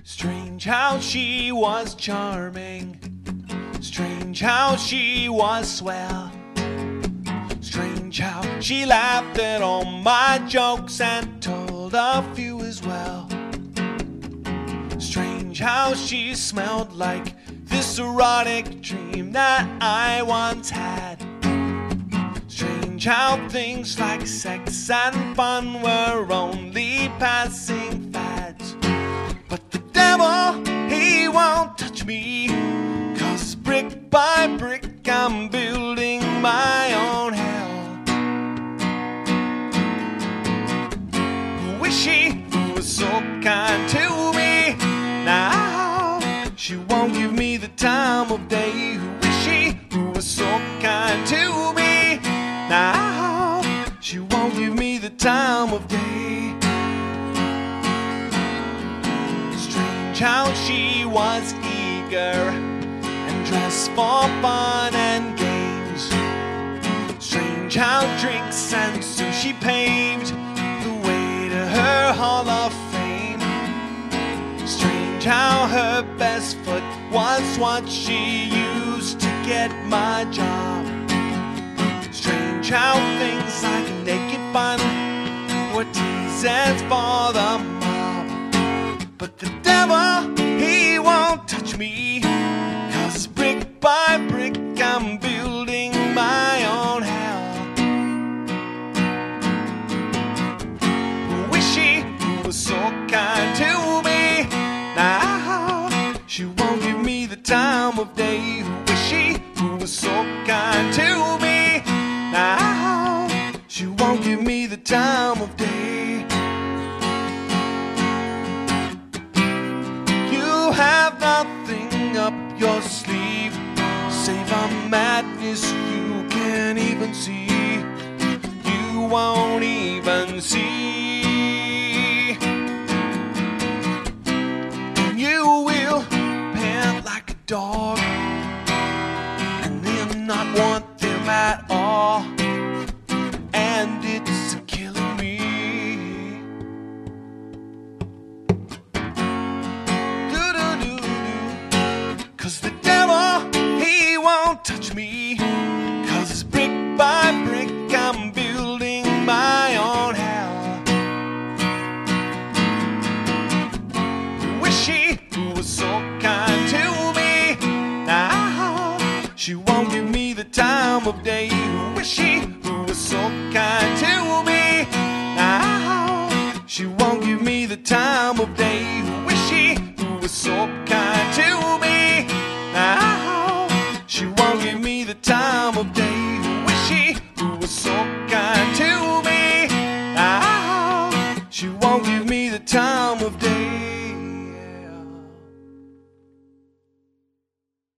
Strange how she was charming, strange how she was swell, strange how she laughed at all my jokes and told a few as well. Strange how she smelled like this erotic dream that I once had. Strange how things like sex and fun were only passing fads. But the devil, he won't touch me, 'cause brick by brick I'm building my own hell. Wish she was so kind to me, now she won't give me the time of day. Wish she was so kind to me, now she won't give me the time of day. Strange how she was eager and dressed for fun and games. Strange how drinks and sushi paved the way to her Hall of Fame. Strange how her best foot was what she used to get my job. Strange how things like naked fun were teasers for the mob. But the devil, he won't touch me, 'cause brick by brick I'm building my own hell. Wish she was so kind to me, now she won't give me the time of day. Wish she was so kind to me, now she won't give me the time of day. You have nothing up your sleeve, save a madness you can't even see. You won't even see. And you will pant like a dog and then not want them at all. And it's killing me. Do-do-do-do. 'Cause the devil, he won't touch me, 'cause brick by brick I'm building my own hell. Wish she was so kind to me, now she won't give me the time of day. Wish she was so kind to me, now she won't give me the time of day.